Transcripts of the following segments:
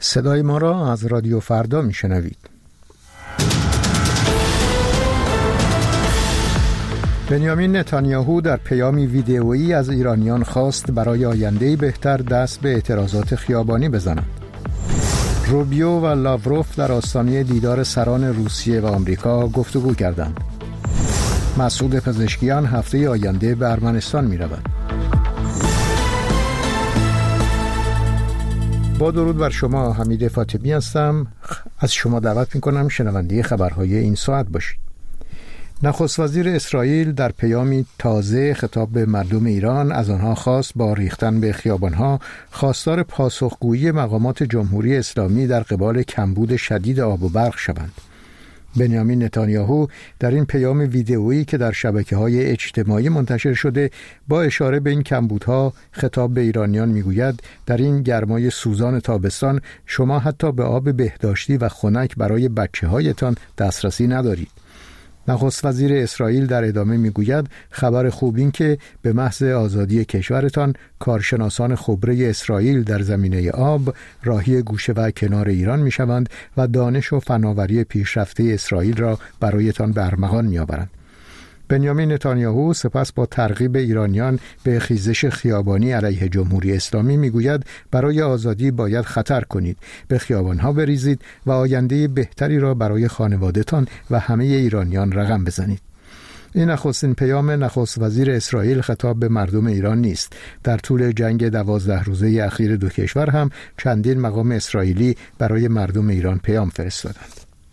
صدای ما را از رادیو فردا میشنوید. بنیامین نتانیاهو در پیامی ویدئویی از ایرانیان خواست برای آینده‌ای بهتر دست به اعتراضات خیابانی بزنند. روبیو و لاوروف در آستانه دیدار سران روسیه و آمریکا گفتگو کردند. مسعود پزشکیان هفته آینده به ارمنستان می‌رود. با درود بر شما، حمید فاطمی هستم. از شما دعوت می‌کنم شنونده خبرهای این ساعت باشید. نخست وزیر اسرائیل در پیامی تازه خطاب به مردم ایران از آنها خواست با ریختن به خیابانها خواستار پاسخگویی مقامات جمهوری اسلامی در قبال کمبود شدید آب و برق شوند. بنیامین نتانیاهو در این پیام ویدئویی که در شبکه‌های اجتماعی منتشر شده با اشاره به این کمبودها خطاب به ایرانیان میگوید در این گرمای سوزان تابستان شما حتی به آب بهداشتی و خنک برای بچه‌هایتان دسترسی ندارید. نخست وزیر اسرائیل در ادامه میگوید خبر خوب این که به محض آزادی کشورتان کارشناسان خبره اسرائیل در زمینه آب راهی گوشه و کنار ایران میشوند و دانش و فناوری پیشرفته اسرائیل را برایتان به ارمغان میآورند. بنیامین نتانیاهو سپس با ترغیب ایرانیان به خیزش خیابانی علیه جمهوری اسلامی میگوید برای آزادی باید خطر کنید، به خیابانها بریزید و آینده بهتری را برای خانواده‌تان و همه ایرانیان رقم بزنید. این نخستین پیام نخست وزیر اسرائیل خطاب به مردم ایران نیست. در طول جنگ 12 روزه اخیر دو کشور هم چندین مقام اسرائیلی برای مردم ایران پیام فرستادند.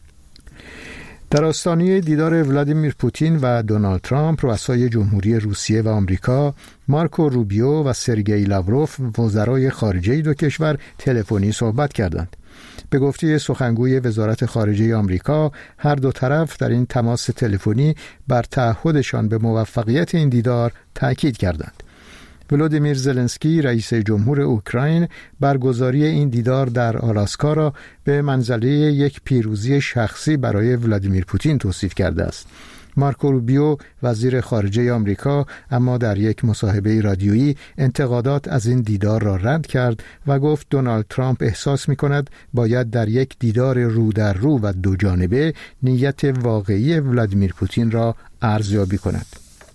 در آستانه دیدار ولادیمیر پوتین و دونالد ترامپ، رؤسای جمهوری روسیه و آمریکا، مارکو روبیو و سرگئی لاوروف، وزرای خارجه دو کشور تلفنی صحبت کردند. به گفته سخنگوی وزارت خارجه آمریکا، هر دو طرف در این تماس تلفنی بر تعهدشان به موفقیت این دیدار تاکید کردند. ولودیمیر زلنسکی رئیس جمهور اوکراین برگزاری این دیدار در آلاسکا را به منزله یک پیروزی شخصی برای ولادیمیر پوتین توصیف کرده است. مارکو روبیو وزیر خارجه آمریکا اما در یک مصاحبه رادیویی انتقادات از این دیدار را رد کرد و گفت دونالد ترامپ احساس می‌کند باید در یک دیدار رو در رو و دو جانبه نیت واقعی ولادیمیر پوتین را ارزیابی کند.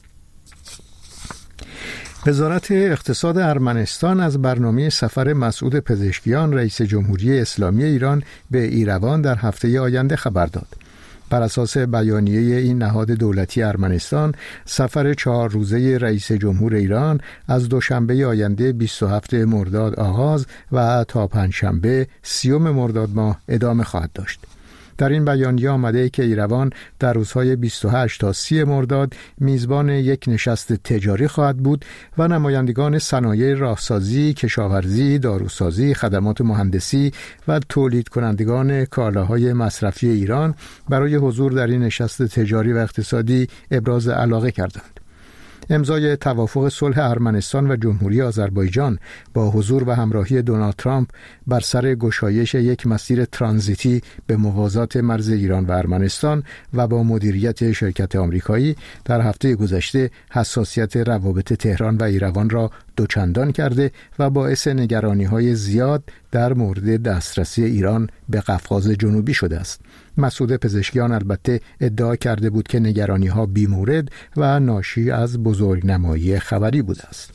وزارت اقتصاد ارمنستان از برنامه سفر مسعود پزشکیان رئیس جمهوری اسلامی ایران به ایروان در هفته آینده خبر داد. بر اساس بیانیه این نهاد دولتی ارمنستان، سفر 4 روزه رئیس جمهور ایران از دوشنبه آینده 27 مرداد آغاز و تا پنجشنبه 30 مرداد ماه ادامه خواهد داشت. در این بیانیه آمده که ایروان در روزهای 28 تا 30 مرداد میزبان یک نشست تجاری خواهد بود و نمایندگان صنایع راهسازی، کشاورزی، داروسازی، خدمات مهندسی و تولید کنندگان کالاهای مصرفی ایران برای حضور در این نشست تجاری و اقتصادی ابراز علاقه کردند. امضای توافق صلح ارمنستان و جمهوری آذربایجان با حضور و همراهی دونالد ترامپ بر سر گشایش یک مسیر ترانزیتی به موازات مرز ایران و ارمنستان و با مدیریت شرکت آمریکایی در هفته گذشته حساسیت روابط تهران و ایروان را دوچندان کرده و باعث نگرانی‌های زیاد در مورد دسترسی ایران به قفقاز جنوبی شده است. مسعود پزشکیان البته ادعا کرده بود که نگرانی‌ها بی‌مورد و ناشی از بزرگنمایی خبری بوده است.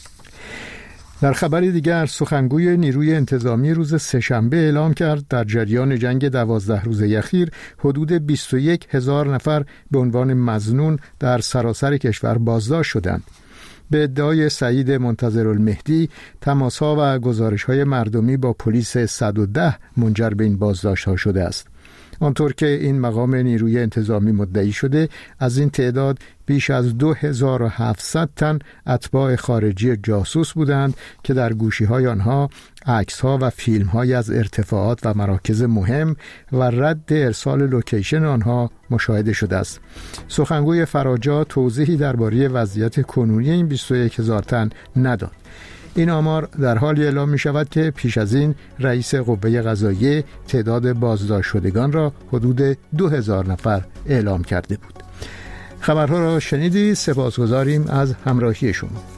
در خبری دیگر، سخنگوی نیروی انتظامی روز سه‌شنبه اعلام کرد در جریان جنگ 12 روزه اخیر حدود 21,000 نفر به عنوان مظنون در سراسر کشور بازداشت شدند. به ادعای سعید منتظرالمهدی، تماس‌ها و گزارش‌های مردمی با پلیس 110 منجر به این بازداشت‌ها شده است. آنطور که این مقام نیروی انتظامی مدعی شده، از این تعداد بیش از 2700 تن اتباع خارجی جاسوس بودند که در گوشی‌های آنها عکس‌ها و فیلم‌هایی از ارتفاعات و مراکز مهم و رد ارسال لوکیشن آنها مشاهده شده است. سخنگوی فراجا توضیحی درباره وضعیت کنونی این 21,000 تن نداد. این آمار در حالی اعلام می شود که پیش از این رئیس قوه قضاییه تعداد بازداشت شدگان را حدود 2000 نفر اعلام کرده بود. خبرها را شنیدید. سپاسگزاریم از همراهی شما.